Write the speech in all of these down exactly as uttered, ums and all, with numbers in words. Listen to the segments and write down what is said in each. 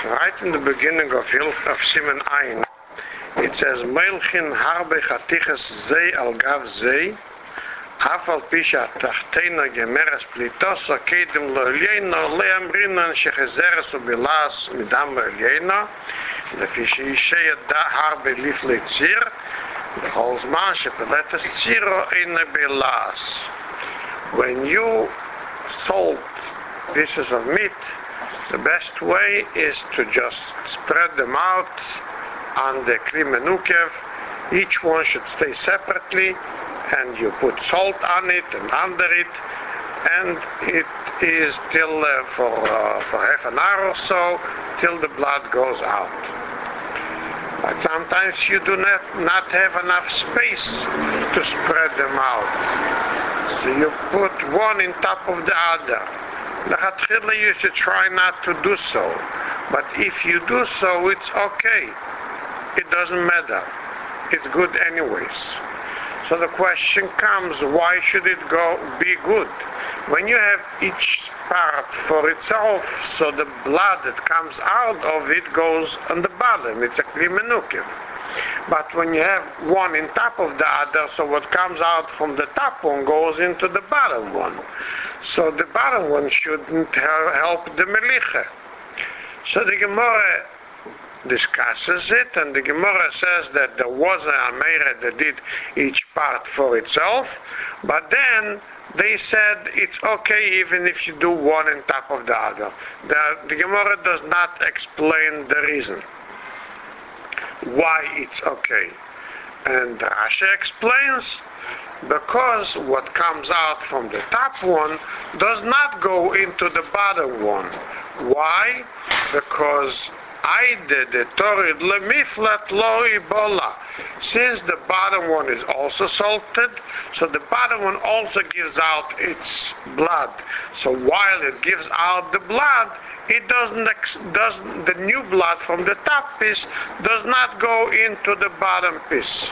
Right in the beginning of Hilch of Siman Ein, it says, Meilchin harbe chatiches zei al gav zei, afal pisha tachteina gemeres plitosa kedem lo elyeina leamrinan shechezeres ubilas midam elyeina, לפי שישי harbe lifle tzir, בכל זמן שפלטס צירו אין בלעס. When you salt pieces of meat, the best way is to just spread them out on the kli menukev. Each one should stay separately, and you put salt on it and under it, and it is till uh, for uh, for half an hour or so till the blood goes out. But sometimes you do not not have enough space to spread them out, so you put one in top of the other. Lechatchila, you should try not to do so, but if you do so, it's okay. It doesn't matter. It's good anyways. So the question comes, why should it go be good? When you have each part for itself, so the blood that comes out of it goes on the bottom. It's a kli menukev. But when you have one in top of the other, so what comes out from the top one goes into the bottom one. So the bottom one shouldn't help the melicha. So the Gemara discusses it, and the Gemara says that there was a Ameira that did each part for itself, but then they said it's okay even if you do one on top of the other. The, the Gemara does not explain the reason why it's okay. And Rashi explains, because what comes out from the top one does not go into the bottom one. Why? Because I did the torid lemiflat lo ibola. Since the bottom one is also salted, so the bottom one also gives out its blood. So while it gives out the blood, it doesn't, ex- doesn't the new blood from the top piece does not go into the bottom piece.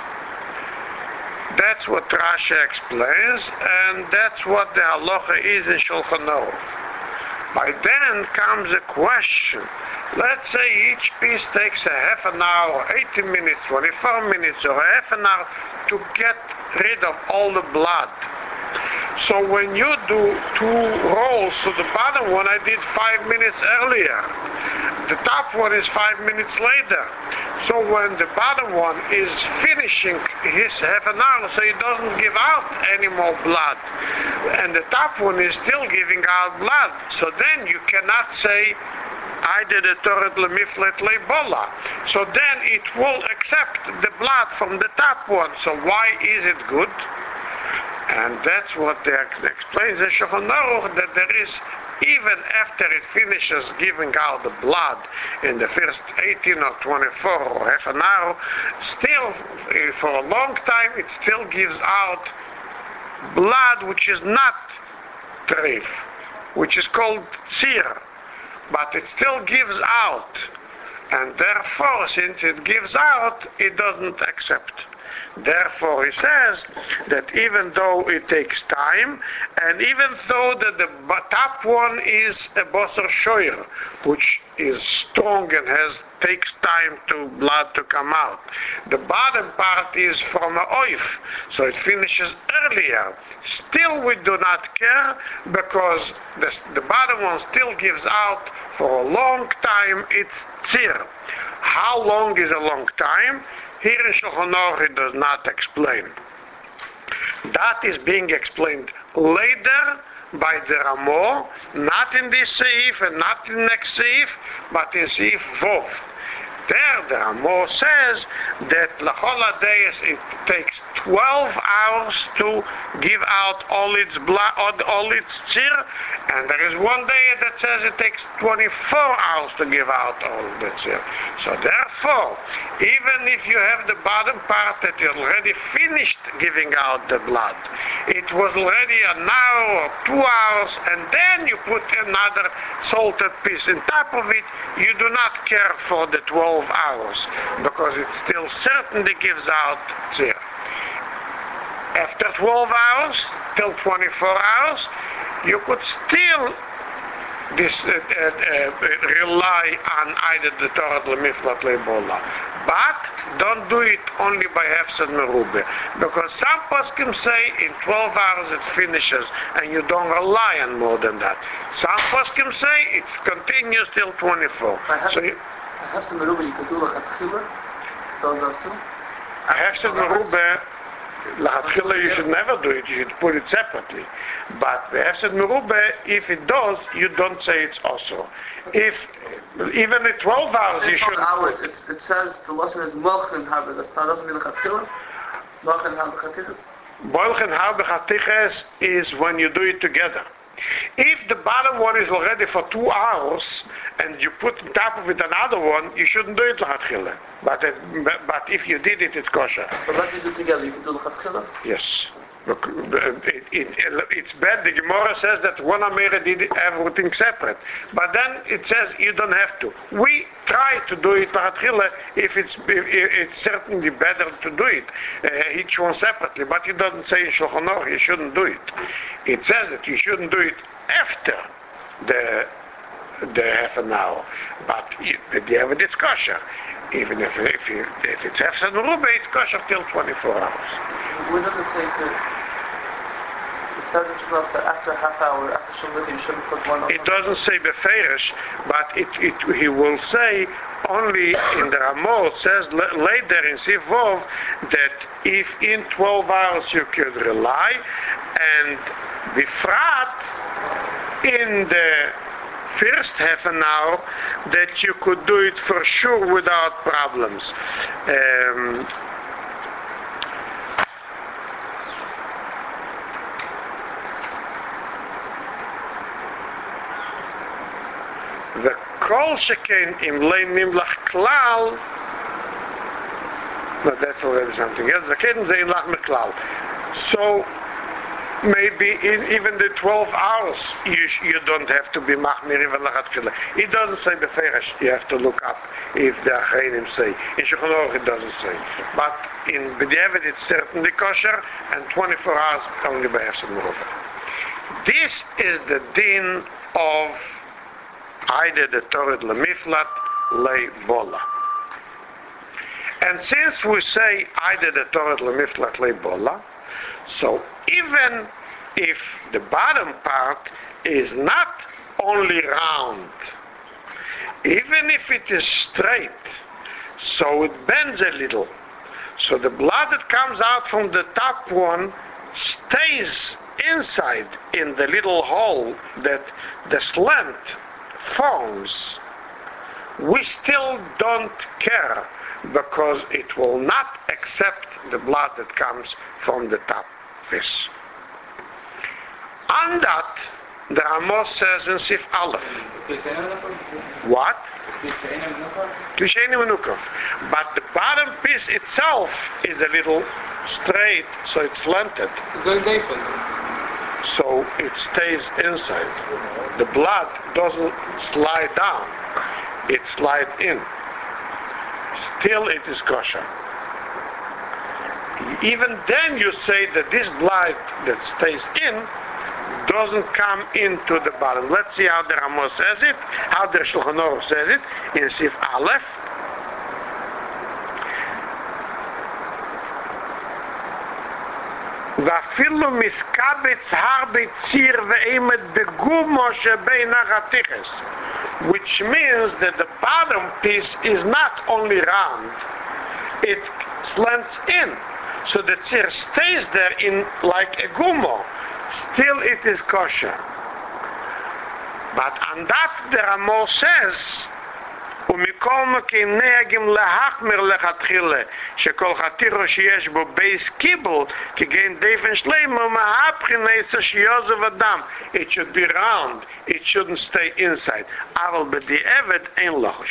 That's what Rashi explains, and that's what the halacha is in Shulchan Aruch. By then comes a question. Let's say each piece takes a half an hour, eighty minutes, twenty-four minutes, or a half an hour to get rid of all the blood. So when you do two rolls, so the bottom one I did five minutes earlier. The top one is five minutes later. So when the bottom one is finishing his half an hour, so he doesn't give out any more blood. And the top one is still giving out blood. So then you cannot say, I did a toret lemiflet leibola. So then it will accept the blood from the top one. So why is it good? And that's what they explains in Shulchan Aruch, that there is, even after it finishes giving out the blood in the first eighteen or twenty-four or half an hour, still for a long time it still gives out blood which is not treif, which is called tzir, but it still gives out, and therefore since it gives out, it doesn't accept. Therefore, he says that even though it takes time, and even though that the top one is a basar shoyer, which is strong and has takes time to blood to come out, the bottom part is from a oif, so it finishes earlier. Still, we do not care because the, the bottom one still gives out for a long time. It's tzir. How long is a long time? Here in Shulchan Aruch it does not explain. That is being explained later by the Ramo, not in this seif and not in the next seif, but in seif Vov. There the Ramo says that L'chol Deis it takes twelve hours to give out all its blood, all its tzir, and there is one day that says it takes twenty-four hours to give out all the tzir. So therefore, even if you have the bottom part that you already finished giving out the blood, it was already an hour or two hours, and then you put another salted piece on top of it, you do not care for the twelve hours, because it still certainly gives out tzir. After twelve hours, till twenty-four hours, you could still this uh, uh, uh, rely on either the Torah or the Miflat Leibola. But don't do it only by Hefsed Merube. Because some poskim say in twelve hours it finishes and you don't rely on more than that. Some poskim say it continues till twenty-four. So you, Hefsed Merube you could do like a tchila? So that's it? A Hefsed Merube, Lachatchila you should never do it, you should put it separately. But the Hefsed Merube, if it does, you don't say it's also. If, even at twelve hours you should... hours, it's, it says, the Lashon is Molchen Habe, that doesn't mean Lachatchila? Molchen Habe Chatiches? Molchen Habe Chatiches is when you do it together. If the bottom one is already for two hours, and you put on top of it another one, you shouldn't do it Lachatchila. But, it, but if you did it, it's kosher. But let's do it together, you can do Lachatchila? Yes. It, it, it, it's bad. The Gemara says that one Amira did everything separate. But then it says you don't have to. We try to do it Lachatchila if it's, if it's certainly better to do it. Uh, each one separately. But it doesn't say in Shulchan Aruch you shouldn't do it. It says that you shouldn't do it after the the half an hour. But you, you have a discussion. Even if, if, you, if it's Hefsed Merube, it's kosher till twenty-four hours. Where does it say to... It says that you go after, after a half hour, after Shabbat, you shouldn't put one on. It doesn't say Beferish, but it, it, he will say only in the Ramah, it says later in Sivov, that if in twelve hours you could rely, and Bifrat, in the first half an hour, that you could do it for sure without problems. Um, the kol sheken im lein nimlach klal, but that's already something else. The keden ze imlach meklal. So maybe in even the twelve hours you, you don't have to be machmir even lachatchila. It doesn't say beferish. You have to look up if the achreinim say. In Shulchan Aruch it doesn't say. But in B'diavad it's certainly kosher, and twenty-four hours only by Hefsed Merube. This is the din of either the Torah lemiflat leibola. And since we say either the Torah lemiflat leibola, so even if the bottom part is not only round, even if it is straight, so it bends a little, so the blood that comes out from the top one stays inside in the little hole that the slant forms, we still don't care, because it will not accept the blood that comes from the top fish. On that, the Ramah says in Sif Aleph. What? But the bottom piece itself is a little straight, so it's slanted. So it stays inside. The blood doesn't slide down, it slides in. Still it is kosher. Even then you say that this blood that stays in doesn't come into the bottom. Let's see how the Ramah says it, how the Shulchan Aruch says it in Sif Aleph. ואפילו מסקבץ הרבה ציר ואימת בגומו שבין החתיכס, which means that the bottom piece is not only round, it slants in, so the tzir stays there in like a gumo. Still it is kosher. But on that the Ramah says, ומכל מקום נהגים להחמיר לכתחילה שכל חתיכו שיש בו בייס קיבל כגן דפן שלמה מהבחינה שיוזב אדם. It should be round, it shouldn't stay inside. אבל בדיעבד אין לחש.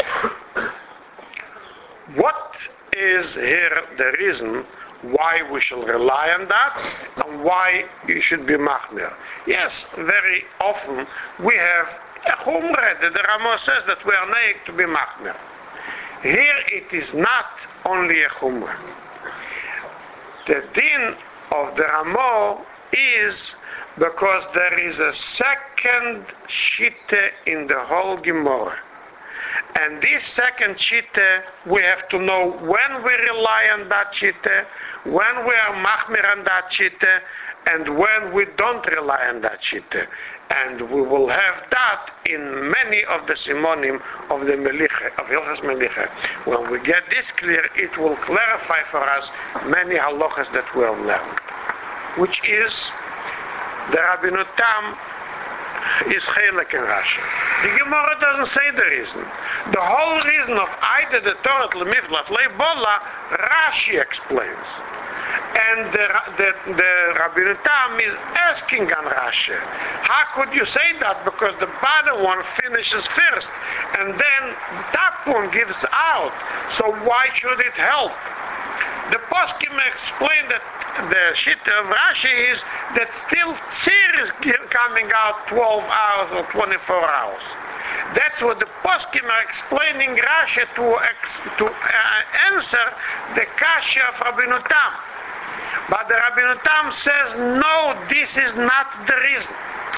What is here the reason why we shall rely on that and why you should be machmir? Yes, very often we have a chumrah. The Ramah says that we are neig to be machmir. Here it is not only a chumrah. The din of the Ramah is because there is a second shitte in the whole Gemara. And this second shitte, we have to know when we rely on that shitte, when we are machmir on that shitte, and when we don't rely on that shitte. And we will have that in many of the simonim of the Melicha, of Hilchas Melicha. When we get this clear, it will clarify for us many halachas that we have learned. Which is, the Rabbeinu Tam is Chelek in Rashi. The Gemara doesn't say the reason. The whole reason of either the Torah Lemiflat Leibola, Rashi explains. And the, the, the Rabbeinu Tam is asking on Rashi, how could you say that? Because the bottom one finishes first, and then the top one gives out. So why should it help? The poskim explained that the shit of Rashi is that still Tzir is coming out twelve hours or twenty-four hours. That's what the poskim are explaining Rashi to, ex, to uh, answer the kasha of Rabbeinu Tam. But the Rabbeinu Tam says, no, this is not the reason.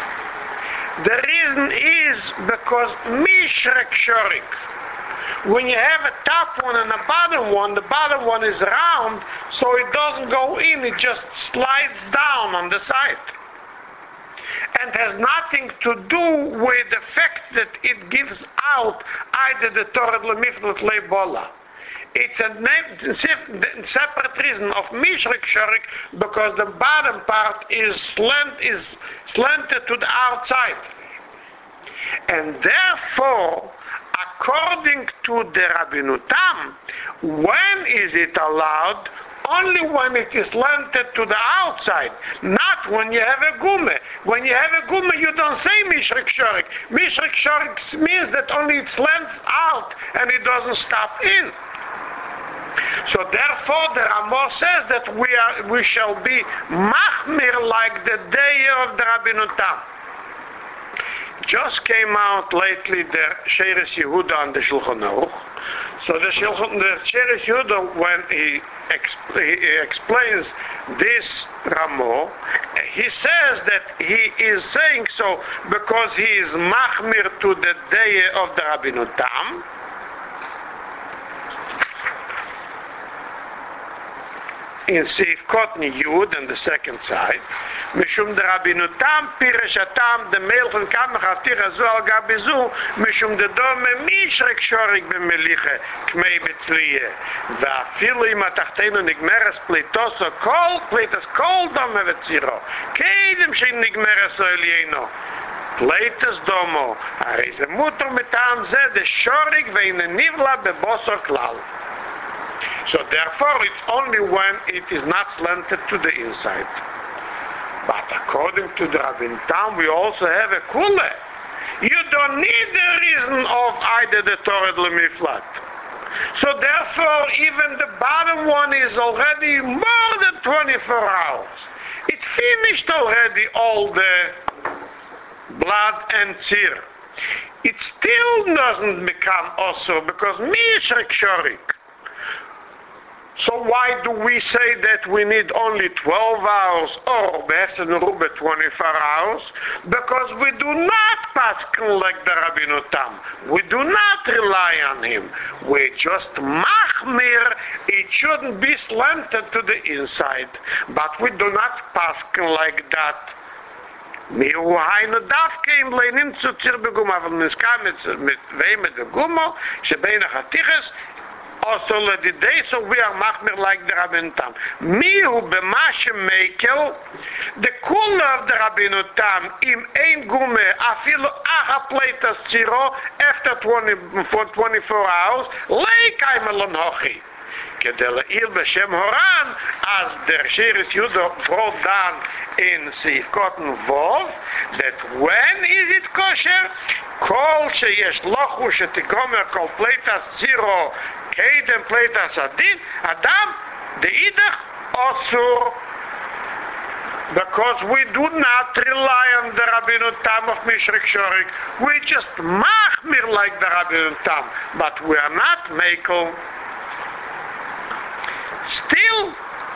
The reason is because Mishrek Shorik. When you have a top one and a bottom one, the bottom one is round, so it doesn't go in, it just slides down on the side. And has nothing to do with the fact that it gives out either the Torah Lemiflat Leibola. It's a separate reason of Mishrik Shorik because the bottom part is slant is slanted to the outside. And therefore, according to the Rabbeinu Tam, when is it allowed? Only when it is slanted to the outside, not when you have a gume. When you have a gume, you don't say Mishrik Shorik. Mishrik Shorik means that only it slants out and it doesn't stop in. So therefore the Ramah says that we are we shall be machmir like the day of the Rabbeinu Tam. Just came out lately the Sheres Yehuda on the Shulchan Aruch. So the Shulchan the Sheres Yehuda, when he, exp- he explains this Ramah, he says that he is saying so because he is machmir to the day of the Rabbeinu Tam. In Seif Kotni Yud on the second side, Mishum the Rabbeinu Tam Piresh Atam the Melchen Kamach Atir Azu Al Gabizu Mishum the Dome Mishrek Shorik B'Meliche Kmei B'Tzliye Va'afilu Im Atachtenu Nigmeres Pleitoso Kol Pleitos Kol Dome V'Tziro Keidem Shein Nigmeres Oelieno Pleitos Domo Ari Ze Mutter Mitam Ze De Shorik Ve'ine Nivla Bebosor Klal. So therefore it's only when it is not slanted to the inside. But according to the Rabbeinu Tam, we also have a kule. You don't need the reason of either the Torah or the Miflat. So therefore even the bottom one is already more than twenty-four hours. It finished already all the blood and tzir. It still doesn't become also because Mishrik Shorik. So why do we say that we need only twelve hours or Be'essen Rube twenty-four hours? Because we do not pass like the Rabbeinu Tam. We do not rely on him. We just machmir. It shouldn't be slanted to the inside. But we do not pass like that. Miu hainu davke im leinin zu tzir begum, aber niska mit wem mit der Gummo, shebeina chatiches, also the day, so we are machmir like the Rabbeinu Tam. Miu b'mashe mekel, the kula of the Rabbeinu Tam, im ein gume, afilu acha pleitas tziro, after twenty-four hours, leikai melon hochi. Kedele'il b'shem Horan, as the Sheres Yehuda brought down in Seif Cotton Vov, that when is it kosher? Kol sheyesh lochu shetigomer kol pleitas tziro, Keidem Pleitas Adin, Adam, the Idach, Osur, because we do not rely on the Rabbeinu Tam of Mishrik Shorik. We just machmir like the Rabbeinu Tam, but we are not mekel. Still,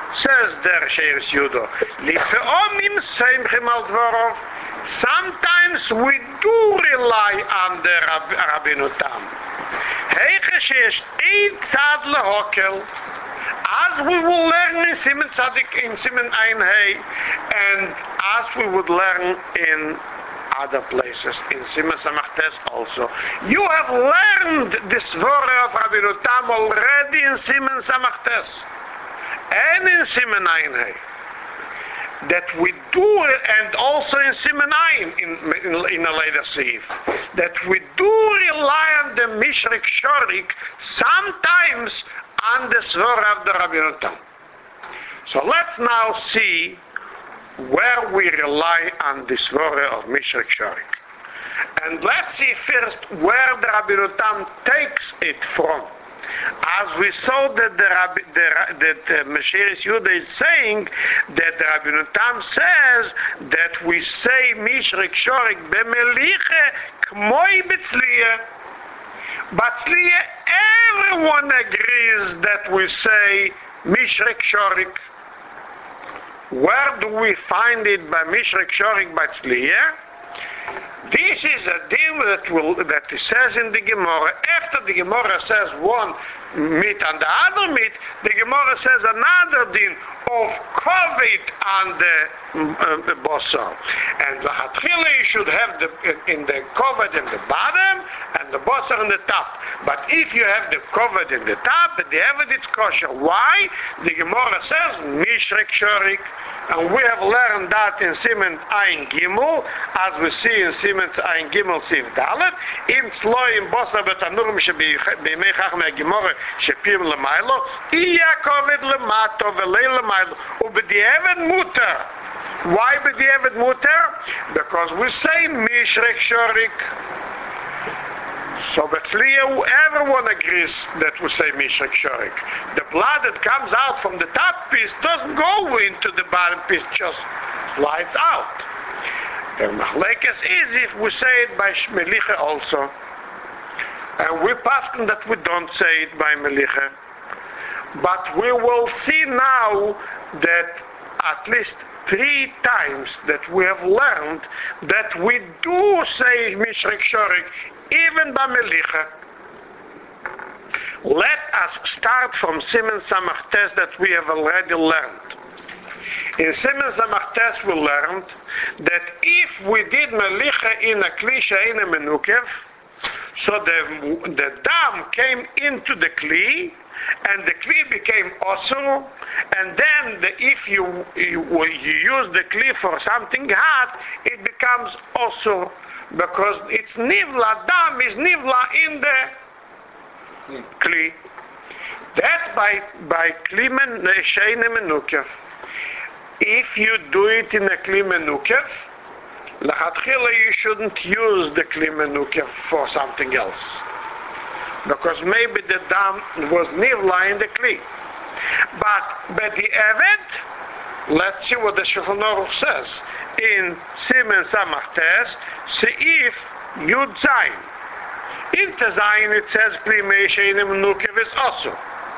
says der Sheres Yudo, Lifeomim Seimchim al Dvorov, sometimes we do rely on the Rab- Rabbeinu Tam. Heiche sheyesh ein tzad lehokel, as we will learn in Simen Tzadik, in Simen Ein Hey, and as we would learn in other places, in Simen Samachtes also. You have learned this Svore of Rabbeinu Tam already in Simen Samachtes, and in Simen Ein Hey. That we do, and also in Simen Ein, in, in, in a later Seif, that we do rely on the Mishrik Shorik, sometimes on the Svora of the Rabbeinu Tam. So let's now see where we rely on the Svora of Mishrik Shorik. And let's see first where the Rabbeinu Tam takes it from. As we saw that the Rabbi, the, that uh, Mesheres Yudah is saying that the Rabbeinu Tam says that we say Mishrik Shorik b'meliche k'moi b'tzliya. But tzliya, everyone agrees that we say Mishrik Shorik. Where do we find it by Mishrik Shorik by tzliya? This is a deal that will that it says in the Gemara. After the Gemara says one meat and the other meat, the Gemara says another din of kovet on the uh, bosar. And the hatchila you should have the in the kovet in the bottom and the bosar in the top. But if you have the kovet in the top, the evid it's kosher. Why? The Gemara says mishrik shorik. And we have learned that in Simen Ein Gimel, as we see in Simen Ein Gimel Siv Dalet, im tzloi im bosa betanurim shebimei chachmei Gemara shepim lemailo, iya kovid lemato velei lemailo, ubediavad muter. Why bediavad muter? Because we say mishrik shorik. So Bethlehem, everyone agrees that we say Mishrik Shorik. The blood that comes out from the top piece doesn't go into the bottom piece, just slides out. The Machlekes is if we say it by Melicha also. And we pass that we don't say it by Melicha. But we will see now that at least three times that we have learned that we do say Mishrik Shorik even by Melicha. Let us start from Simen Samachtes that we have already learned. In Simen Samachtes we learned that if we did Melicha in a Kli she'eina menukev, so the, the dam came into the Kli, and the Kli became osur, and then the, if you, you, you use the Kli for something hot, it becomes osur. Because it's nivla, dam is nivla in the mm. kli. That's by by kli she'eina menukev. If you do it in a kli menukev, lachatchila you shouldn't use the kli menukev for something else. Because maybe the dam was nivla in the kli. But by the evet, let's see what the Shulchan Aruch says. In Simen Samachtes, Seif Yud Zayin. In Tezayin it says Kli she'eina menukev is also.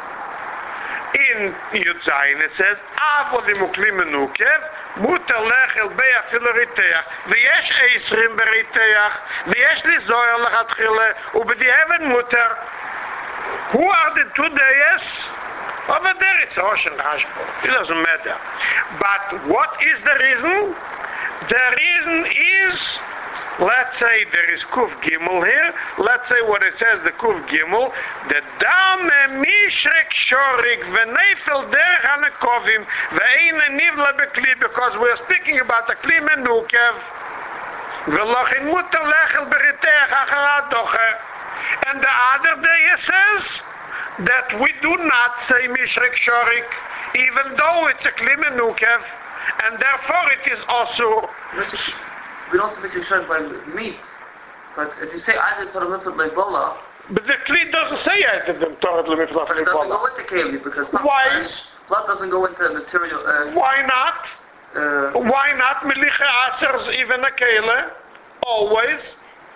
In Yud Zayin it says Avod im Kli menukev muter lechel bei afilu riteach v'yesh eisrim beriteach v'yesh li zoyer lechatchila ubediavad muter. Who are the two days? Over there it's Rosh and Hashbon. It doesn't matter. But what is the reason? The reason is, let's say there is Kuf Gimel here, let's say what it says, the Kuf Gimel, the Dame Mishrik Shorik V'neifel Derech HaNekovim V'eina Nivla B'Kli, because we're speaking about the Kli Menukev V'lochin Muter Lechel B'Riteach Achar HaDocher. And the other day it says that we do not say Mishrik Shorik, even though it's a Kli Menukev, and therefore it is also. We don't say Mishrik Shorik by meat, but if you say Aydin Torah Miflat Leibola. But the Kli doesn't say Aydin Torah Miflat Leibola. But it doesn't go into Keli because why? Blood doesn't go into material. Uh, why not? Uh, why not? Melicha Asers even a Kele, always.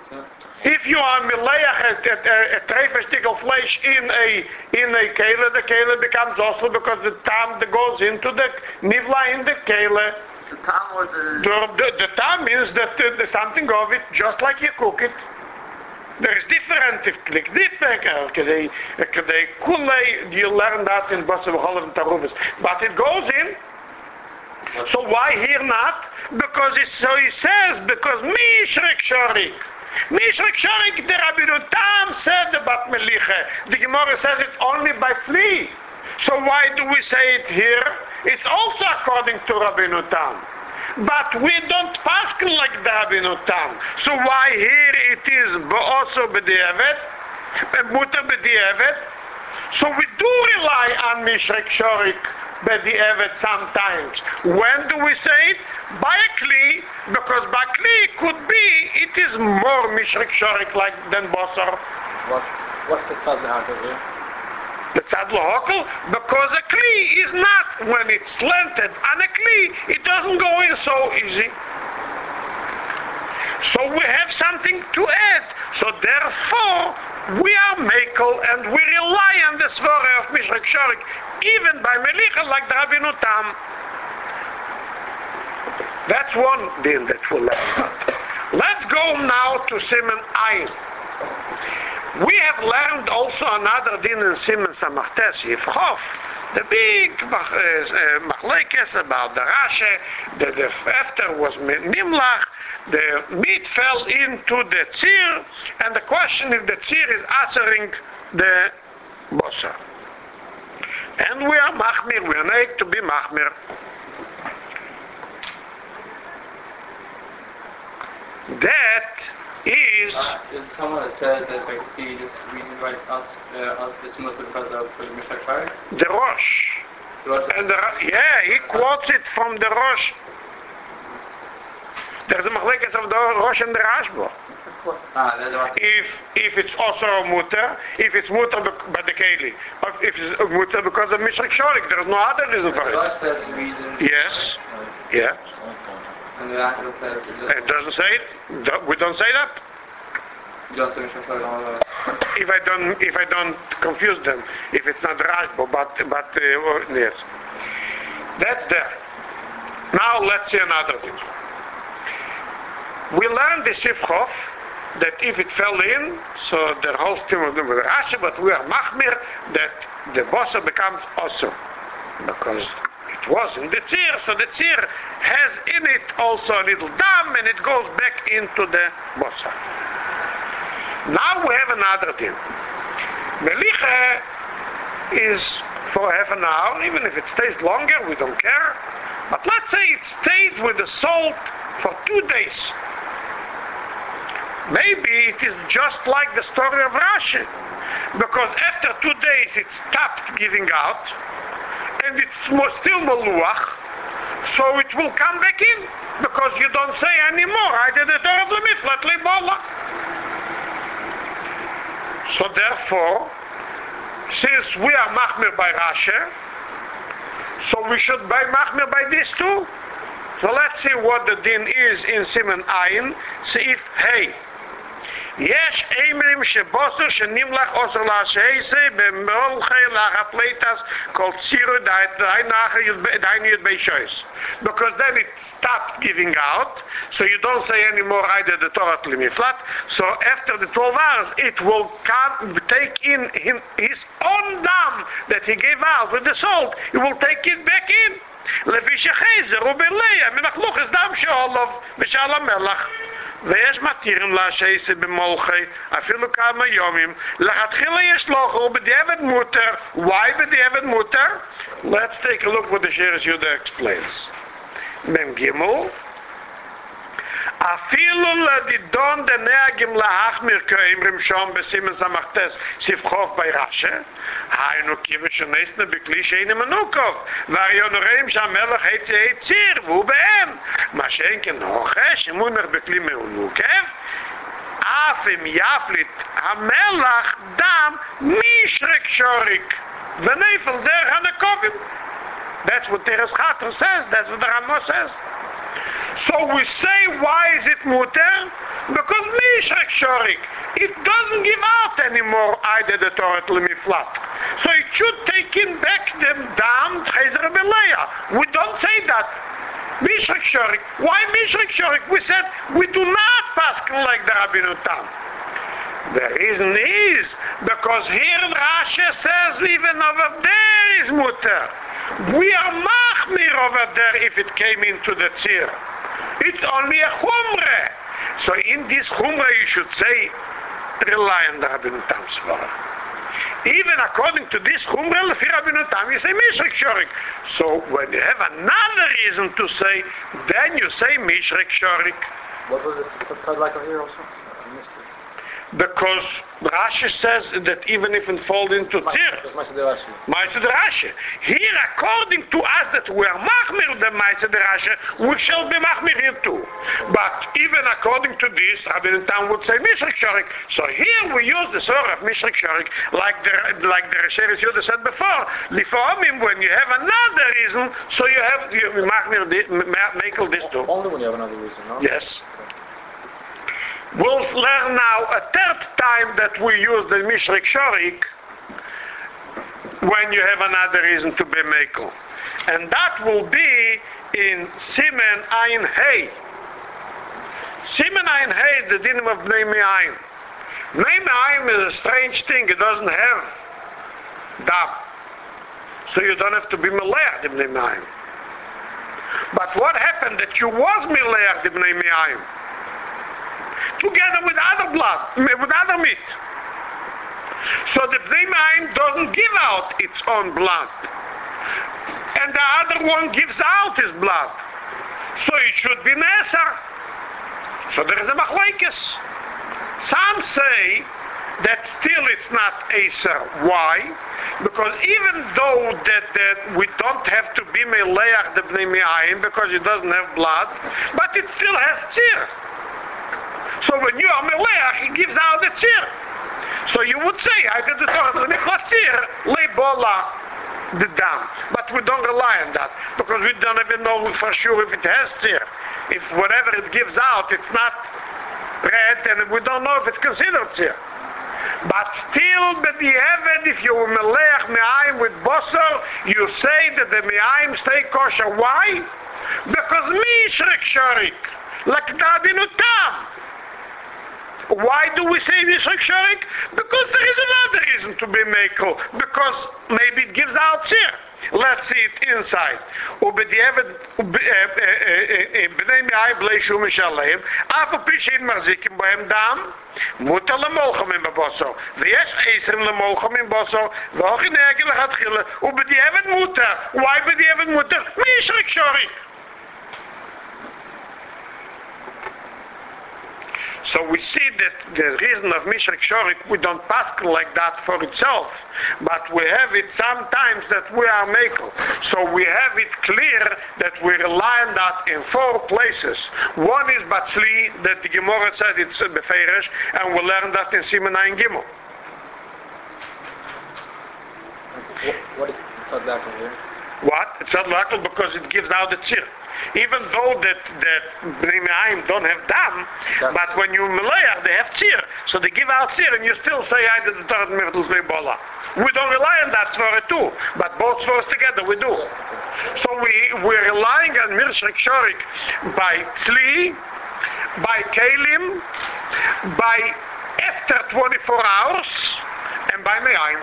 If you are mileach a, a, a treifestikel flesh in a in a kele, the kele becomes also because the tam that goes into the nivla in the kele. The tam or the... The, the, the tam means that uh, the something of it, just like you cook it. There is different, if click different, kadei kadei kulei, you learn that in Basel and Tarubis. But it goes in. So why here not? Because it, so he says, because Mishrik Shorik. Mishrik Shorik, the Rabbeinu Tam said about Melicha. The Gemara says it only by three. So why do we say it here? It's also according to Rabbeinu Tam. But we don't pass like the Rabbeinu Tam. So why here it is also b'di'evet, muter b'di'evet? So we do rely on Mishrik Shorik b'di'evet sometimes. When do we say it? By a kli, because by kli could be, it is more Mishrik Shorik like than Bosor. What, what's the tzad here? The tzad l'hokel, because a kli is not, when it's slanted on a kli, it doesn't go in so easy. So we have something to add. So therefore, we are makel and we rely on the svara of Mishrik Shorik, even by Melicha like the Rabbeinu Tam. That's one din that we'll learn. Let's go now to Siman Ayin. We have learned also another din in Siman Samachtes Yifchof, the big machlekes uh, about the Rashi, that the after was Nimlach, the meat fell into the tzir, and the question is the tzir is answering the bosa. And we are machmir, we are made to be machmir. That is... Uh, is it someone that says that like, he just reason writes us, uh, us this mutter because of the Mishrak Shorik? The Rosh. And the, yeah, he quotes it from the Rosh. There's a machlekes of the Rosh and the Rashba. Ah, if if it's also a mutter, if it's mutter by the Keli, or if it's a mutter because of Mishrak Shorik, there's no other reason for it. The Rosh says reason. Yes. Yeah. And the Rashba says it doesn't say it. We don't say that. You don't say Mishrak Shorik all the way. If I don't, if I don't confuse them, if it's not Rashba, but but uh, yes, that's there. Now let's see another thing. We learned the Sifchof that if it fell in, so the whole thing was with Rashi, but we are machmir that the bosa becomes also because it was in the tzir, so the tzir has in it also a little dam and it goes back into the bosa. Now we have another thing. Melicha is for half an hour, even if it stays longer, we don't care. But let's say it stayed with the salt for two days. Maybe it is just like the story of Rashi, because after two days it stopped giving out, and it's still maluach, so it will come back in, because you don't say anymore, I did the Torah of the Miflat Libola. So therefore, since we are machmir by Rashi, so we should buy machmir by this too. So let's see what the din is in Siman Ayin, Seif Hey. יש אמרים שבוסר שנמלח אוסר להשייסה במולכי לחפליטס כל צירו דהיינו יד בישויס. Because then it stopped giving out, so you don't say anymore either the Torah Limiflat. So after the twelve hours, it will come, take in him, his own dam that he gave out with the salt, he will take it back in. לפי שחייזר ובליה ממחלוכס דם שאולוב ושאל המלח. ויש מתירים להשייסה במולכי אפילו כמה יומים. לכתחילה יש לו בדיעבד מותר. Why בדיעבד מותר? Let's take a look what the Sheres Yehuda explains. מם גימל אפילו לדידון דנהגים להחמיר כאמרים שם בסימן סמכתס ספחוף בירשה היינו כיוון שנסנה בכלי שאין מנוקוב והריון רואים שהמלך היצא היציר והוא בהם מה שאין כן הוכש מונח בכלי מנוקב אף אם יפליט המלך דם מישרק שוריק ונפל דרך הנקובים. That's what Teres Chater says, that's what the Ramo says. So we say, why is it muter? Because Mishrak Shorik, it doesn't give out anymore either the Torah Lemiflat. So it should take in back them down Chazer Beleah. We don't say that. Mishrak Shorik. Why Mishrak Shorik? We said we do not pass like the Rabbeinu Tam. The reason is because here Rashi says even over there is mutter. We are machmir over there if it came into the tzir. It's only a chumre. So in this chumre you should say rely on the Rabbeinu Tam svara. Even according to this chumre lefi Rabbeinu Tam you say Mishrak Shorik. So when you have another reason to say, then you say Mishrak Shorik. What was the third like here also? I missed it. Because Rashi says that even if it falls into tir, Ma'aseh de Rashi. Here, according to us that we are machmir the Ma'aseh de Rashi, we shall be machmir here too. But even according to this, Rabbeinu Tam would say Mishrak Shorik. So here we use the surah of Mishrak Shorik, like the like the Rasheris Yehuda said before. Lifa'omim, when you have another reason, so you have you machmir this, make all this too. Only when you have another reason, no? Yes. We'll learn now a third time that we use the Mishrak Shorik when you have another reason to be Mekel. And that will be in Simen Ayin Hey. Simen Ayin Hey, the dinim of Bnei Me'ayim. Bnei Me'ayim is a strange thing. It doesn't have dam. So you don't have to be Meleach the Bnei Me'ayim. But what happened that you was Meleach the Bnei Me'ayim? Together with other blood, with other meat. So the Bnei Me'ayim doesn't give out its own blood. And the other one gives out his blood. So it should be Neser. So there is a machlekes. Some say that still it's not Aser. Why? Because even though that, that we don't have to be Meleach the Bnei Me'ayim because it doesn't have blood, but it still has tzir. So when you are Meleach, he gives out the tzir. So you would say, I did the Torah, tzir, leibola, the dam. But we don't rely on that, because we don't even know for sure if it has tzir. If whatever it gives out, it's not red, and we don't know if it's considered tzir. But still, but the Eved, if you Meleach Me'ayim with Bosor, you say that the Me'ayim stay kosher. Why? Because Mishrak Shorik, like the Rabbeinu Tam. Why do we say Mishrak Shorik? Because there is another reason to be Mekel. Because maybe it gives out tzir. Let's see it inside. ובדיעבד בני מאי בלי שום משלם, אף על פי שאין מחזיקים בהם דם, מותר למולחמים בבוסו. ויש עשרים למולחמים בבוסו, והוכי נהגי לכתחילה, ובדיעבד מותר. Why בדיעבד מותר? Mishrak Shorik. So we see that the reason of Mishrak Shorik, we don't pass like that for itself, but we have it sometimes that we are Mekel. So we have it clear that we rely on that in four places. One is Batzli, that the Gemara said it's Befeirish, and we learn that in Siman Ayin Gimel. What is Tzadakal here? What? It's Tzadakal because it gives out the tzir. Even though that that Bnei Me'ayim don't have dam, That's but when you Meleach, they have tzir. So they give out tzir, and you still say, I did the Torah Mirtles Leibola. We don't rely on that svara too, but both svaras together we do. So we, we're relying on Mishrak Shorik by Tzli, by Kalim, by after twenty-four hours, and by Me'ayim.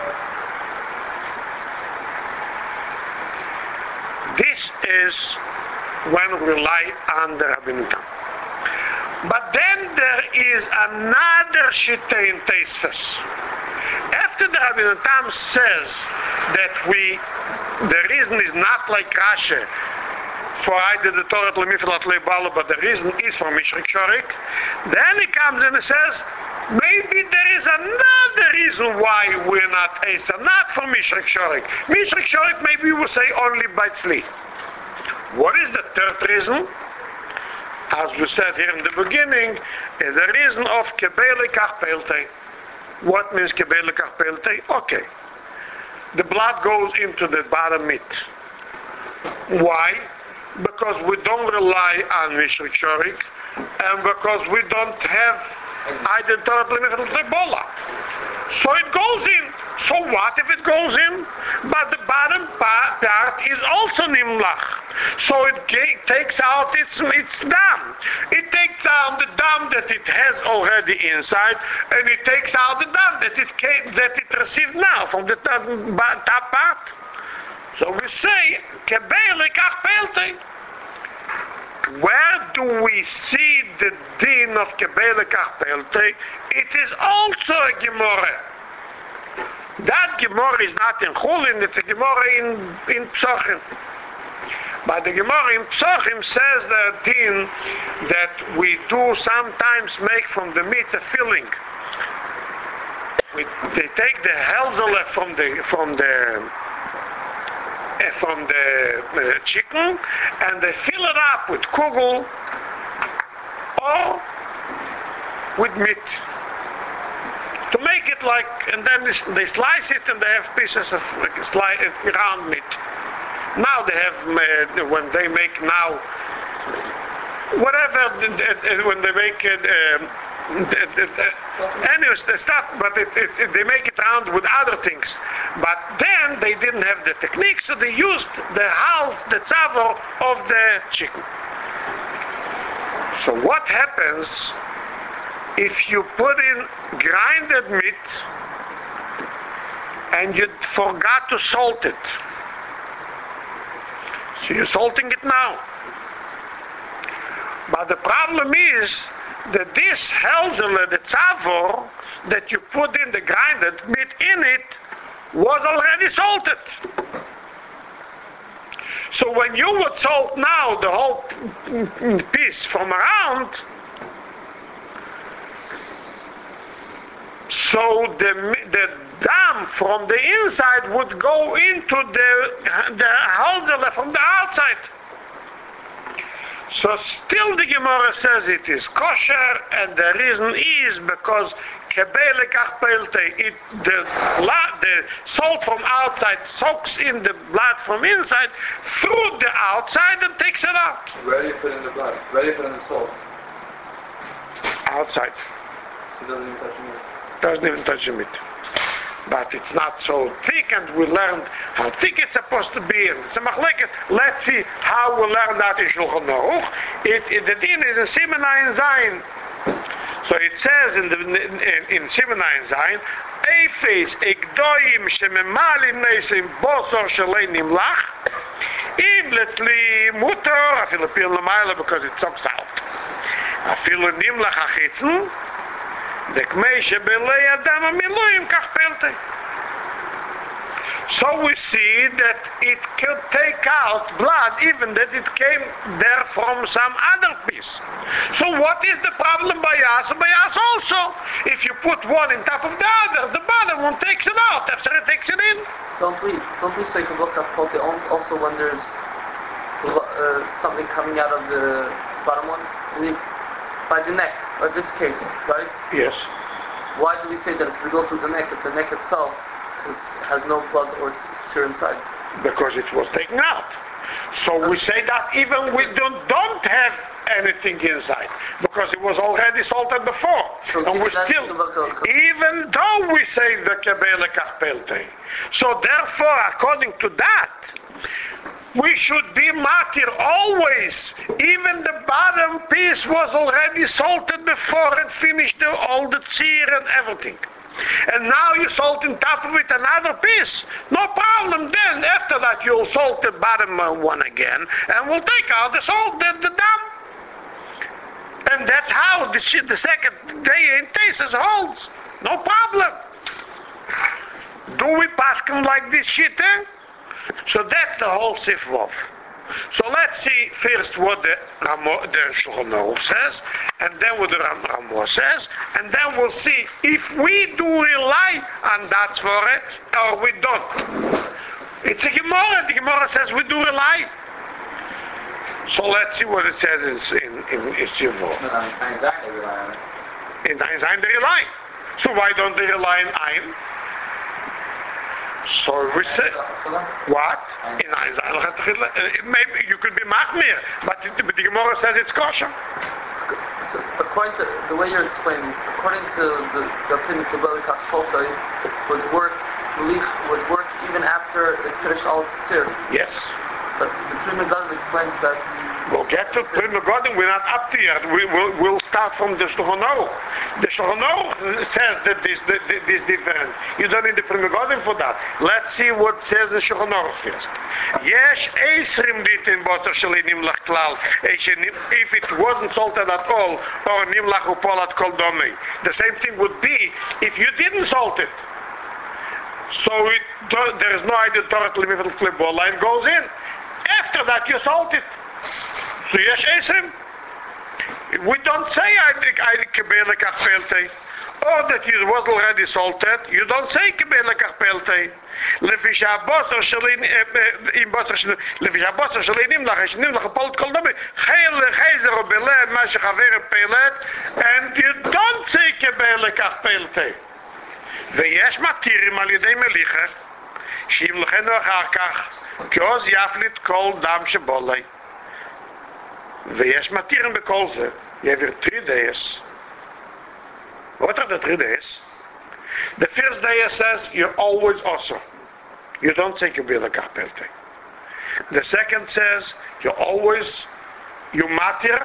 This is when we rely on the Rabbeinu Tam. But then there is another shita in Tosfos. After the Rabbeinu Tam says that we, the reason is not like Rashi, for either the Torah Lemiflat Leibala, but the reason is for Mishrak Shorik, then he comes and he says, maybe there is another reason why we're not Asa, not for Mishrak Shorik. Mishrak Shorik maybe we will say only by Tzli. What is the third reason? As we said here in the beginning, is the reason of Kebei Lekach Pelte. What means Kebei Lekach Pelte? Okay. The blood goes into the bottom meat. Why? Because we don't rely on Mishrak Shorik, and because we don't have Aiden Torah limit of the Bola. So it goes in. So what if it goes in? But the bottom part is also nimlach. So it ga- takes out its its dam. It takes down the dam that it has already inside, and it takes out the dam that it came, that it received now from the top, top part. So we say kebele kach pelte. Where do we see the din of kebele kach pelte? It is also a Gemara. That Gemara is not in Chulin, it's a Gemara in, in Psochim. But the Gemara in Psochim says the din that we do sometimes make from the meat a filling. We, they take the helzele from the from the uh, from the uh, chicken and they fill it up with kugel or with meat. To make it like, and then they, they slice it and they have pieces of like, slice, round meat. Now they have, uh, when they make now, whatever, uh, when they make it, um, uh, anyways, the stuff, but it, it, it, they make it round with other things. But then they didn't have the technique, so they used the hals, the tzavor of the chicken. So what happens if you put in grinded meat and you forgot to salt it? So you're salting it now. But the problem is that this helzele, the tzavor, that you put in the grinded meat in it, was already salted. So when you would salt now the whole piece from around, so the the dam from the inside would go into the the halzele from the outside. So still the Gemara says it is kosher, and the reason is because kebele kach pelte, it the the salt from outside soaks in the blood from inside through the outside and takes it out. Where do you put in the blood? Where do you put in the salt? Outside. It doesn't even touch the meat. Doesn't even touch the meat. But it's not so thick, and we learned how thick it's supposed to be. And it's a machleket. Let's see how we learn that in Shulchan Aruch. It, it, the din is in Siman Ayin Zayin. So it says in the in, in Siman Ayin Zayin, Eifes egdoyim shememalim neisim bosor shalei nimlach im letli mutar afilu pil l'mayla because it sucks out. Afilu nimlach achitzen so we see that it could take out blood even that it came there from some other piece. So what is the problem by us? By us also. If you put one on top of the other, the bottom one takes it out after it takes it in. Don't we don't we say Kabbalah also when there's uh, something coming out of the bottom one? We, by the neck, like this case, right? Yes. Why do we say that it's going to go through the neck if the neck itself is, has no blood or it's tear inside? Because it was taken out. So we say that even we don't, don't have anything inside, because it was already salted before. So and we still, even though we say the kebele kach pelte. So therefore, according to that, we should be matir always. Even the bottom piece was already salted before it finished the, all the tzir and everything. And now you salt on top of it another piece. No problem then. After that you'll salt the bottom one again and we'll take out the salt, the, the dam. And that's how the, the second day in Tesis holds. No problem. Do we pass them like this shit eh? So that's the whole Sifvov. So let's see first what the, Ramo, the Shulchan Aruch says, and then what the Ram, Ramo says, and then we'll see if we do rely on that for it, or we don't. It's a Gemara, the Gemara says we do rely. So let's see what it says in, in, in, in Sifvov. No, no, in Zayin they rely on it. In Zayin they rely. So why don't they rely on Ayin? So we say, what? In Isaiah, maybe you could be machmir, but the Gemara says it's kosher. So according to the way you're explaining, according to the, the opinion of Kabbalah Kachpoltai, would work would work even after it's finished all its sir. Yes. But the Pri Megadim explains that. We'll get to Pri Megadim. We're not up to yet. We, we'll, we'll start from the Shulchan Aruch. The Shulchan Aruch says that this this, this different. You don't need the Pri Megadim for that. Let's see what says the Shulchan Aruch first. Yesh eisrim ditin boter sheli nimlach klal. If it wasn't salted at all, or nimlach upolat kol domei. The same thing would be if you didn't salt it. So it, there is no idea Torah limited klibola and goes in. After that you salt it. So yesh eisrim. We don't say I think I kebele kachpelte, or that it was already salted. You don't say kebele kachpelte. לפי שהבוסר שלי, אם בוסר שלי, לפי שהבוסר שלי נמלח, יש נמלח פולט כל דומי, חייל לחייזר או בלד, מה שחבר פלט, and you don't say כבל לכך פלטי. ויש מתירים על ידי מליחה, שימלחנו אחר כך, כעוז יפליט כל דם שבולי. ויש מתירים בכל זה, יעביר three days. What are the three days? The first day says you're always also. You don't take a bill of kapelte. The second says you always you matir.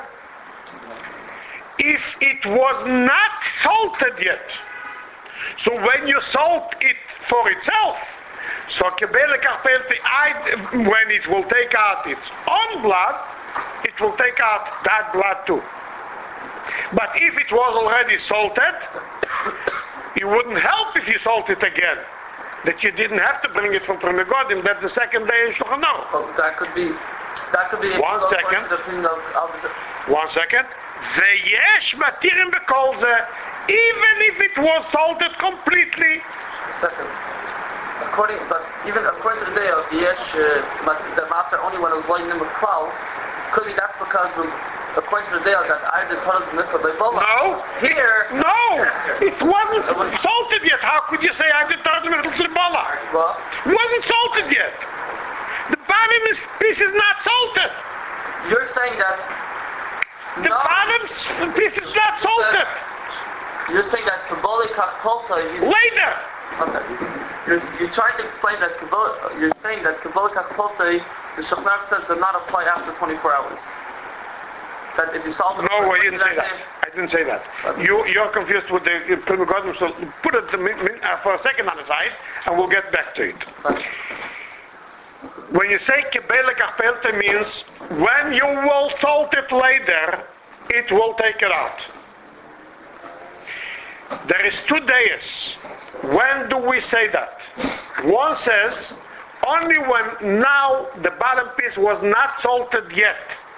If it was not salted yet, so when you salt it for itself, so kebele kapelte, when it will take out its own blood, it will take out that blood too. But if it was already salted, it wouldn't help if you salt it again. That you didn't have to bring it from Pri Megadim. That's the second day in Shulchan Aruch. Oh, that could be. That could be. One second. Of, of, One second. Veyesh matirim bekol ze, even if it was salted completely. Second. According, but even according to the day of Yesh, uh, the matter only when it was loading them with klal. Could be that's because we, according to the day that I did part of the mitzvah by Bola. No. Here. No. It wasn't it was, salted yet. How could you say I did part of the mitzvah by Bola? Well. It wasn't salted yet. The bottom is, piece is not salted. You're saying that. The no, bottom piece is not salted. You're saying that Kabbalah Kachpolta. Later. Okay. You're, you're trying to explain that Kabbalah. You're saying that Kabbalah Kachpolta. The Shulchan Aruch says does not apply after twenty-four hours. That if you solve the no, I didn't say that. I didn't say that. Okay. You you're confused with the Pri Megadim. So put it uh, for a second on the side, and we'll get back to it. Okay. When you say kebele kachpelte means when you will salt it later, it will take it out. There is two days. When do we say that? One says only when now the bottom piece was not salted yet.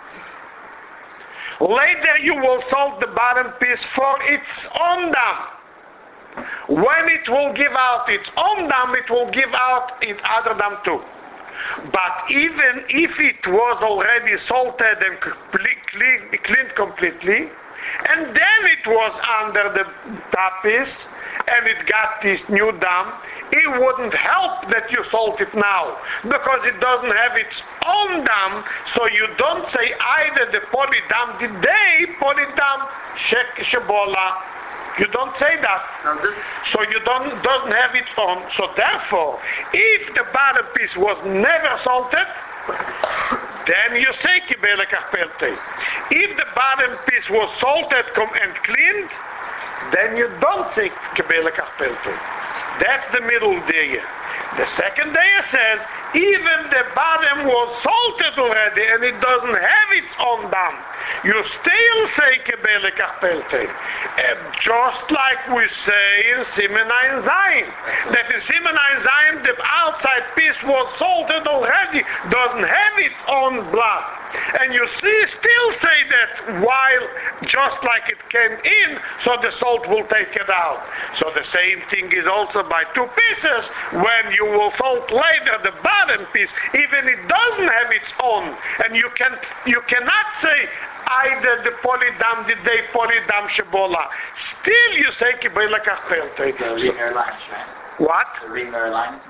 Later you will salt the bottom piece for its own dam. When it will give out its own dam, it will give out its other dam too. But even if it was already salted and cleaned, cleaned completely, and then it was under the top piece, and it got this new dam, it wouldn't help that you salt it now, because it doesn't have its own dam, so you don't say either the polydam didei, polydam shebola. You don't say that. Now this so you don't doesn't have its own. So therefore, if the bottom piece was never salted, then you say kibele kachpelte. If the bottom piece was salted and cleaned, then you don't say kibele kachpelte. That's the middle day. The second day says, even the bottom was salted already and it doesn't have its own dam, you still say kebele kachpelte. Just like we say in Siman Ayin Zayin, that in Siman Ayin Zayin the outside piece was salted already, doesn't have its own blood. And you see, still say that while just like it came in, so the salt will take it out. So the same thing is also by two pieces. When you will salt later the bottom piece, even it doesn't have its own, and you can you cannot say either the polydam didei polydam shebola. Still you say kibele kachpelte. The Reamer lines, right? What? The Reamer lines.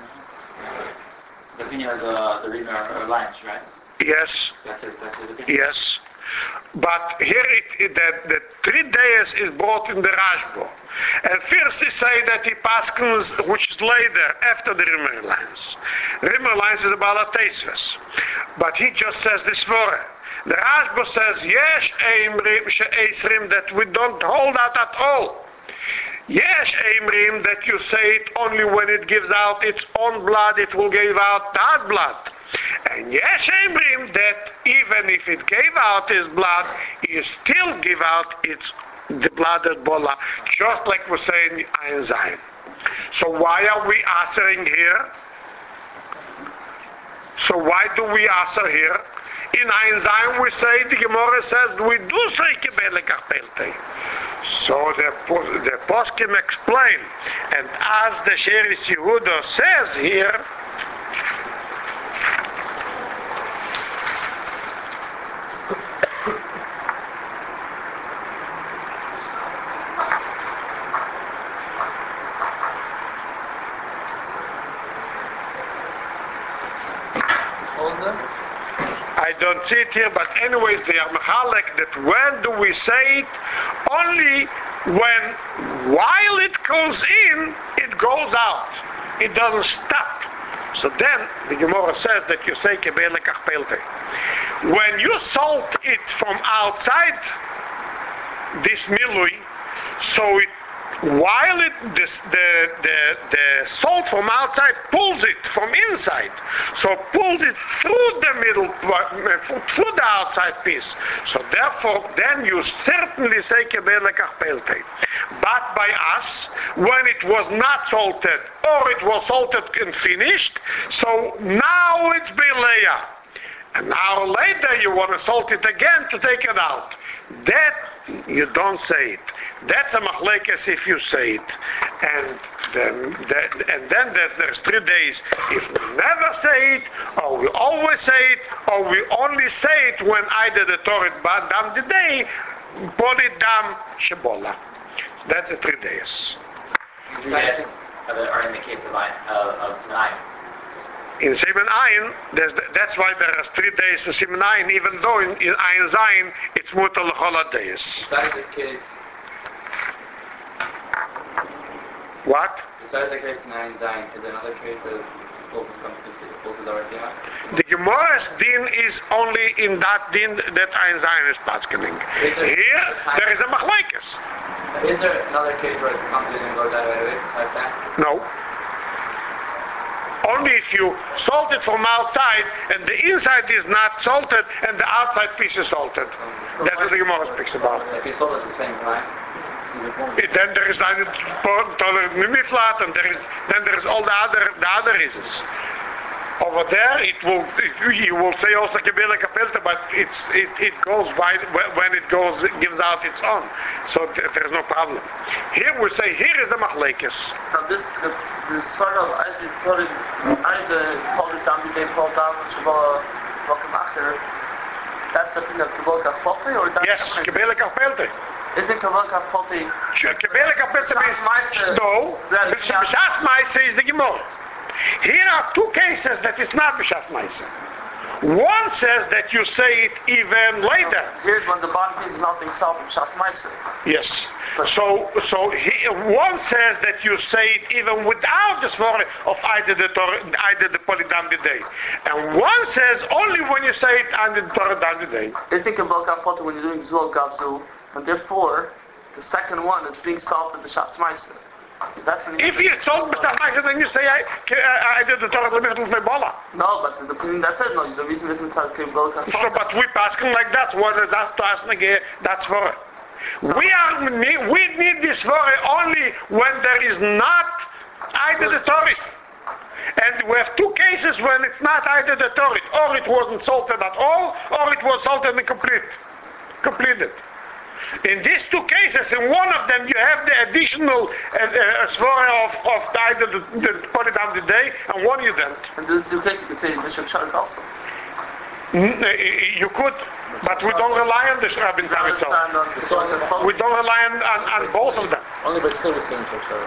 The opinion of the, the Reamer lines, right? Yes. That's it, that's it. Yes. But here it, it the, the three days is brought in the Rashbo. And first he say that he paskins, which is later, after the Rimmer lines. Rimmer lines is about Teisves. But he just says this for the Rashbo says, yes, Eimrim, She'esrim, that we don't hold out at all. Yes, Eimrim, that you say it only when it gives out its own blood, it will give out that blood. And yes, Eimrim, that even if it gave out his blood, he still give out its the blood of Bola, just like we say in Ayin Zayin. So why are we answering here? So why do we answer here? In Ayin Zayin we say, the Gemara says, we do say Kibele Karpelte. So the, the Poskim explain, and as the Sheris Yehuda says here, I don't see it here, but anyways, they are mechalek that when do we say it? Only when, while it goes in, it goes out. It doesn't stop. So then, the Gemara says that you say kebele kachpelte. When you salt it from outside this milui, so it while it this, the, the the salt from outside pulls it from inside, so pulls it through the middle, through the outside piece. So therefore, then you certainly say kebele kachpelte. But by us, when it was not salted, or it was salted and finished, so now it's beleya. An hour later, you want to salt it again to take it out. That you don't say it. That's a machlekes if you say it. And then, the, and then there's, there's three days. If we never say it, or we always say it, or we only say it when either the Torah dam the day, body dam shebola. That's the three days. Three days are in the case of, uh, of Simonai. In Siman Ayin, there's, that's why there are three days to Siman Ayin, even though in, in Ayin Zayin, it's mutal l'chol days. Is that the case? What? Is that the case in Ayin Zayin? Is there another case that also comes to the Arabia? The Gemara's din is only in that din that Ayin Zayin is paskening. Here, there is a machlekes. Is there another case where it comes in and goes out right away, like that? No. Only if you salt it from outside and the inside is not salted and the outside piece is salted. That's what the Gemara speaks about. If you salt at the same time, it, then there is eine tolle miflat, and there is then there is all the other the other reasons. Over there, it will it, you will say also kebele kapelte, but it's it, it goes by when it goes it gives out its own, so th- there is no problem. Here we say here is the machlekes. now this the, the sort of I did told it I did hold it down they pulled down Shabbat welcome after. That's the thing of Kavol Kapote or that's Yes, kebele kapelte. Isn't Kavol Kapote Kebele kapelte means no. B'shas ma'aseh is the Gemara. Here are two cases that it's not b'shas ma'aseh. One says that you say it even later. Here's when the bottom piece is not being solved in Shas Ma'aseh. Yes. So, so he, one says that you say it even without the svara of either the Torah, either the polydam day, and one says only when you say it under the Torah dam day. Isn't Kavol Kapote when you're doing Zul Gavzu, and therefore the second one is being solved in the Shas Ma'aseh. So that's an If you told Mister Ma'aseh, then you say I, I, I did the Torah limited with my bola. No, but the opinion that's it. No, the reason is Mister Kavol Kapote. So, but we asking like that. What is that to ask again? That's for. So, we are we need this for only when there is not either the Torah. And we have two cases when it's not either the Torah, or it wasn't salted at all, or it was salted and complete, completed. In these two cases, in one of them you have the additional uh, uh, svara of, of either the, the polydam the day, and one you don't. And this is the case you could say is Bishop Sharif also. Mm, uh, you could, but we don't rely on the Rabbin Tam itself. We don't rely on, on, on both of them. Only by still the same Sharif.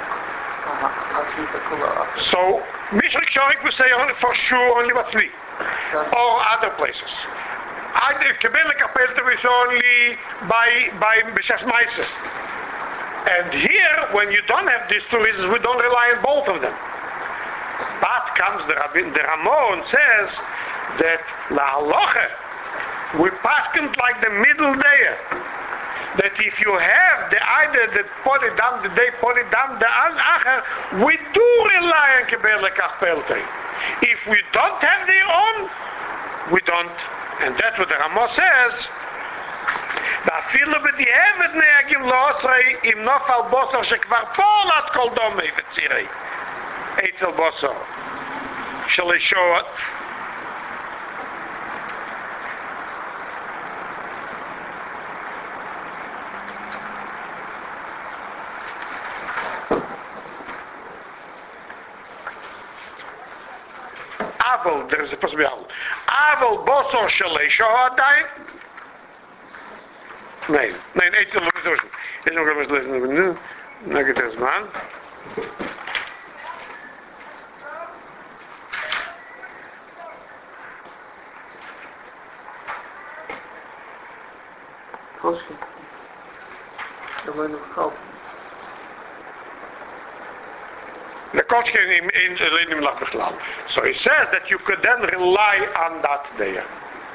So, Mishrik Shorik we say only for sure only Batzli, or other places. I the Kebele Kapelta is only by by B'Shas Meiser. And here, when you don't have these two reasons, we don't rely on both of them. But comes the Rabbin, the Ramon says that La Halacha, we paskin like the middle day. That if you have the either the polydam the day polydam the acher, we do rely on Kebele Kapelta. If we don't have their own, we don't. And that's what the Ramon says. ואפילו בדיעבד נהגים לעושרי אם נופל בוסר שכבר פולת כל דומי וצירי אצל בוסר של ישועות אבל, there is a possibility אבל בוסר של ישועות עדיין Nee, nee, nee, het is nog even lezen nu. Dan gaat het maar. Koski. Dat wil je nog gauw. The Koski in in Lenim Lachbechlan. So he says that you could then rely on that there.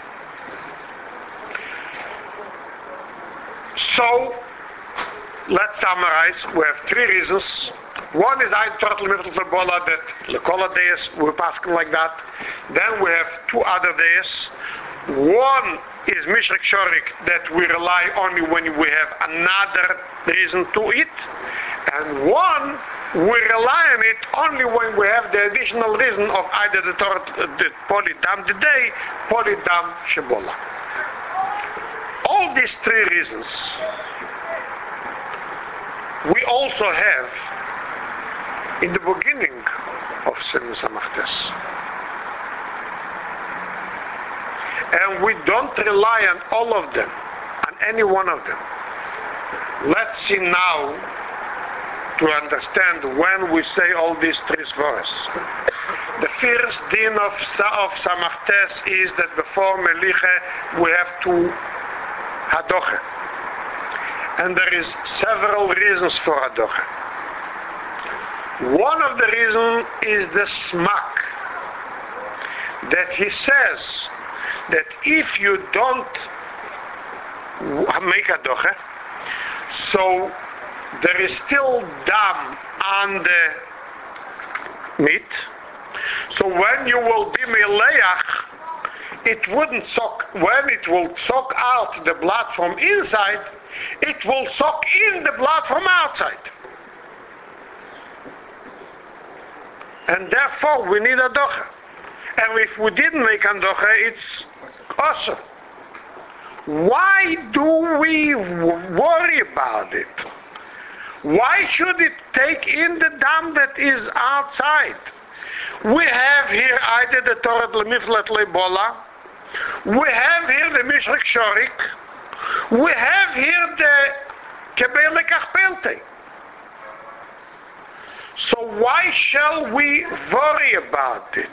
So, let's summarize. We have three reasons. One is I totally middle Bola that Lekola days we pass like that. Then we have two other days. One is Mishrik Shorik that we rely only when we have another reason to it. And one we rely on it only when we have the additional reason of either the Torah, the Polydam the day, Polydam Shebola. All these three reasons we also have in the beginning of Simon Samachtes. And we don't rely on all of them, on any one of them. Let's see now to understand when we say all these three svars. The first din of, of Samachtes is that before Meliche we have to Hadoche. And there is several reasons for Hadoche. One of the reasons is the smak. That he says that if you don't make Hadoche, so there is still dam on the meat. So when you will be Meleach, it wouldn't soak, when it will soak out the blood from inside, it will soak in the blood from outside. And therefore we need a docha. And if we didn't make a docha, it's awesome. Why do we worry about it? Why should it take in the dam that is outside? We have here either the Torah Lemiflet Lebola, we have here the Mishrik Shorik, we have here the Kebele Kachpelte. So why shall we worry about it?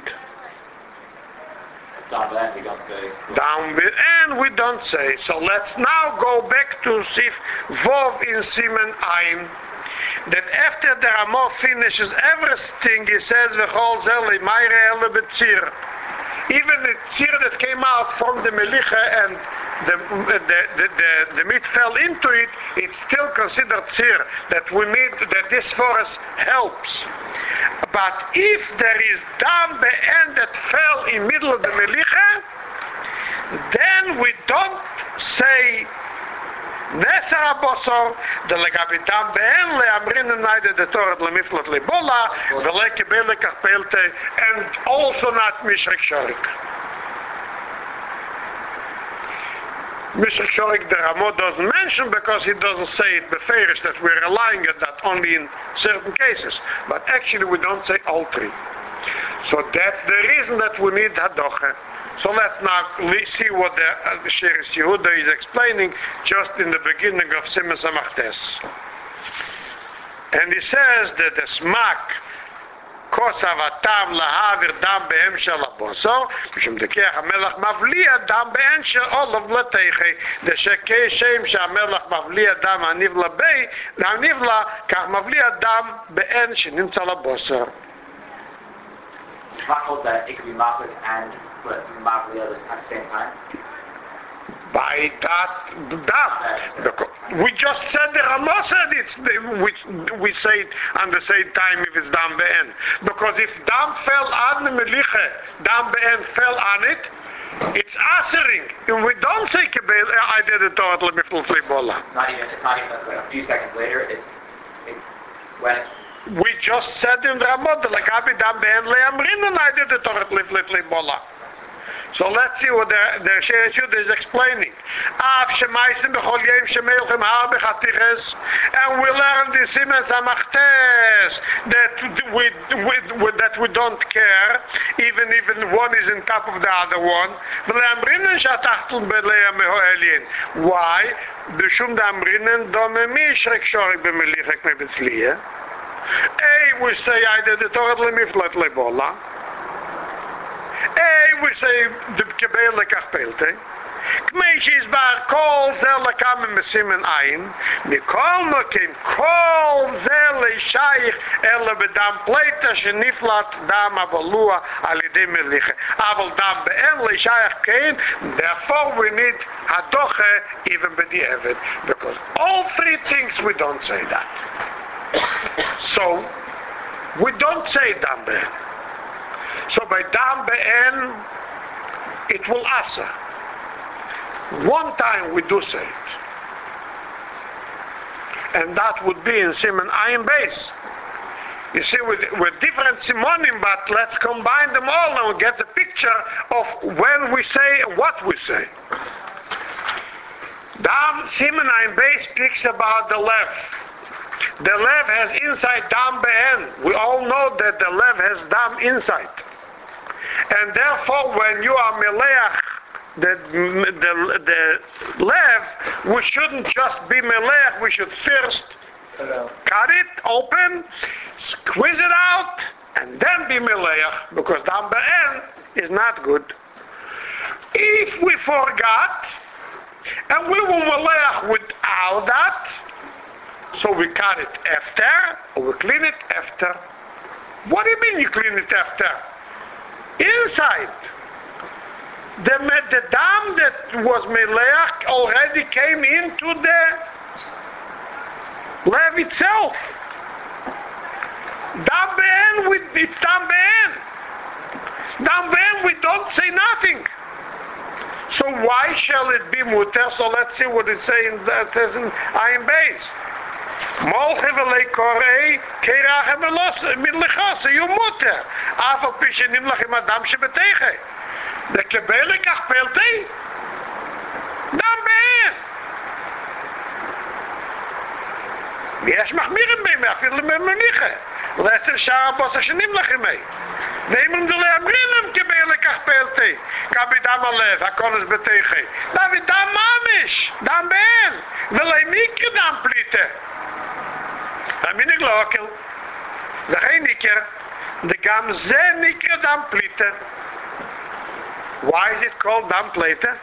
Down there we don't say. Down with, and we don't say. So let's now go back to Sif Vov in Simen Ayin. That after the Ramah finishes everything, he says, V'chol zeli mayre ele betzir. Even the tzir that came out from the melicha and the, the, the, the, the meat fell into it, it's still considered tzir, that we need, that this forest helps. But if there is dam be'en that fell in middle of the melicha, then we don't say Neser HaBosor, the legabitam be'en le'amrin neither the Torah le'miflot le'bola, ve'le'kebel le'kachpelte, and also not Mishrik Shorik. Mishrik Shorik the Ramah doesn't mention because he doesn't say it beferish that we're relying on that only in certain cases. But actually we don't say all three. So that's the reason that we need Hadoche. So let's now see what the uh, Sheris Yehuda is explaining just in the beginning of Simen Samachtes. And he says that the smak, הבוסר והטעם להעביר דם בהם של הבוסר, משום דכך המלך מבליע דם בהן של אולוב לתכי, דשכשם שהמלך מבליע דם הנבלה בי, הנבלה כך מבליע דם בהן שנמצא לבוסר. It's not told that it could be maflik and maflia at the same time. By that dam. We just said the Ramah said it's we we say it on the same time if it's dam be'en. Because if dam fell on the meliche, dam be'en fell on it, it's answering. And we don't say kibel I did it totally before Flibola. Not even it's not even like a few seconds later, it's it, when it, we just said in the Ramah like Abi dam be'en le'amrin and I did it totally Flibola. So let's see what the the Sheyeshud is explaining. Av shemaisen b'chol yom shemeilchem har b'chatiches, and we learn the Siemens Amachtes that we, we, we that we don't care, even even one is on top of the other one. V'le'amrinen shatachtul b'leya mehoelien. Why? B'shum da'amrinen dome mishrek shorik b'melichek mebetzliye. A we say I did the Torah lemiflat lebola. Hey, we say the Kebele Kachpelte. Kmeish is bar kol zel lekam mesimen ein. Mikol mokim kol zel leishayich ele bedam pleita sheniflat dam avalua alidei meliche. Aval dam be'en leishayich kein. Therefore we need hadoche even b'di'evet. Because all three things we don't say that. So, we don't say dam be'en. So by dam be'en, it will answer. One time we do say it. And that would be in Siman Ayin Beis. You see, with, with different simonim, but let's combine them all and get the picture of when we say what we say. Dam Siman Ayin Beis speaks about the lev. The lev has inside dam be'en. We all know that the lev has dam inside. And therefore, when you are meleach the, the, the lev, we shouldn't just be meleach, we should first cut it open, squeeze it out, and then be meleach, because dam be'en is not good. If we forgot, and we will meleach without that, so we cut it after, or we clean it after. What do you mean you clean it after? Inside. The, the dam that was meleach already came into the lev itself. Dam be'en, we, it's dam be'en. Dam be'en, we don't say nothing. So why shall it be muter? So let's see what it's saying, that says in Ayin Beis. Molche v'lei korei keirach emelos midlichos you muter. Afal pishe nimlach im adam shebeteche. The kebele kachpelte. Dam be'en. ויש מחמירים בהם, אפילו במניחה. לעשר שעה הבוסה שנמלכים מהם. ואם זה להמרין להם כבאלה כך פעלתי. כבי דם הלב, הכל יש בתיכי. דוד דם ממש, דם בהם. ולמיקר דם פליטה. המיניק לא אוכל. וכי ניקר, וגם זה ניקר דם פליטה. Why is it called דם פליטה?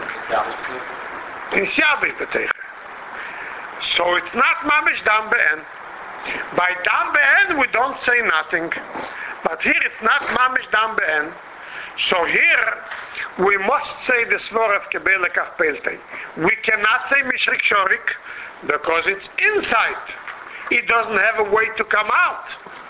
In Shabbos בתיכי. So it's not mamish dam be'en. By dam be'en we don't say nothing. But here it's not mamish dam be'en. So here we must say the svor of kebele kach pelte. We cannot say mishrik shorik because it's inside. It doesn't have a way to come out.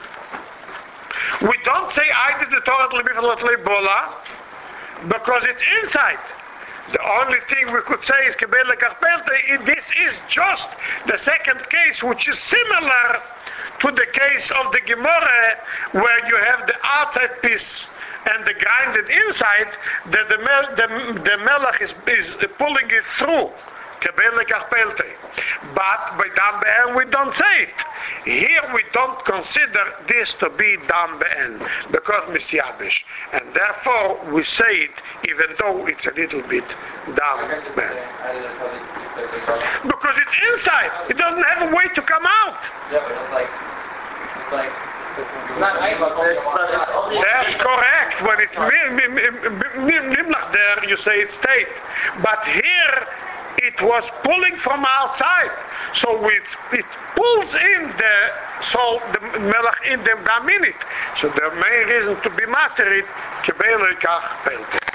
We don't say I did the Torah lebifalot lebola because it's inside. The only thing we could say is Kebele Karpelte. This is just the second case, which is similar to the case of the Gemara, where you have the outside piece and the grinded inside, that the the, the melech is, is pulling it through. Kebele Karpelte. But by Dam Be'en we don't say it. Here we don't consider this to be Dam Be'en because Misyabish. And therefore we say it even though it's a little bit Dam Be'en. Because it's inside. It doesn't have a way to come out. Yeah, but it's like, it's like Not Eiva, it's, but it's only... That's correct. When it's nimlach there, you say it's state. But here, it was pulling from outside. So it, it pulls in the salt, the melach in the gaminit. So the main reason to be materit, kebele kach peltet.